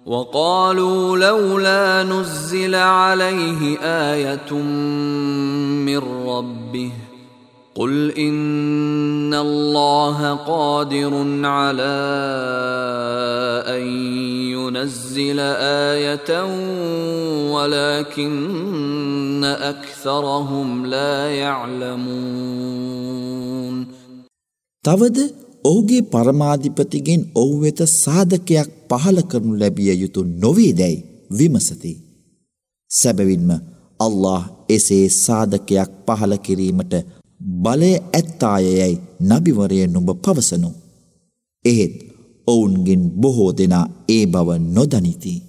وقالوا لولا نزل عليه آية من ربه قل إن الله قادر على أن ينزل آية ولكن أكثرهم لا يعلمون. තවද ඔහුගේ පරමාධිපතිගෙන් ඔහු වෙත සාධකයක් පහල කරනු ලැබිය යුතු නොවේදැයි විමසති. සැබවින්ම අල්ලාහ් එසේ සාධකයක් පහල කිරීමට බලය ඇත්තායයයි නබිවරය නුඹ පවසනු. එහෙත් ඔවුන්ගෙන් බොහෝ දෙනා ඒ බව නොදනිති.